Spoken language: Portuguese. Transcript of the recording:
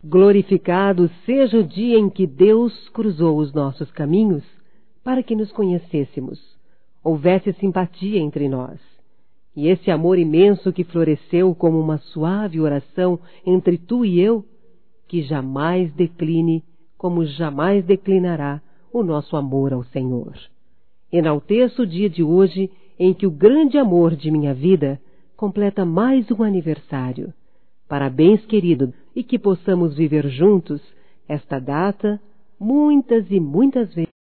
Glorificado seja o dia em que Deus cruzou os nossos caminhos para que nos conhecêssemos, houvesse simpatia entre nós. E esse amor imenso que floresceu como uma suave oração entre tu e eu, que jamais decline, como jamais declinará o nosso amor ao Senhor. Enalteço o dia de hoje em que o grande amor de minha vida completa mais um aniversário. Parabéns, querido, e que possamos viver juntos esta data muitas e muitas vezes.